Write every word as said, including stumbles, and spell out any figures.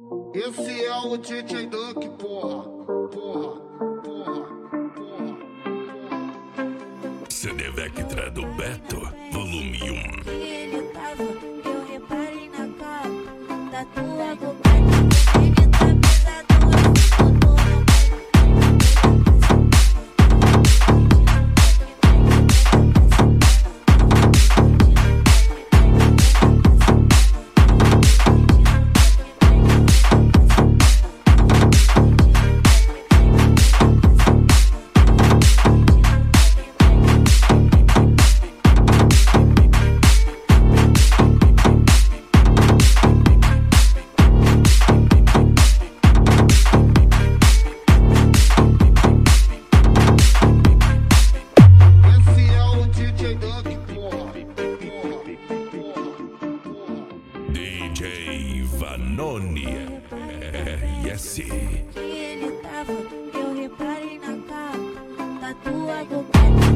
Esse é o D J Duck, porra, porra, porra, porra. C D Vectra do Beto, volume um. Ele tava, eu reparei na capa da tua boca. Ele tá pesado, assim, tô no D J Vanoni R S. ele tava, eu reparei na capa da tua boca.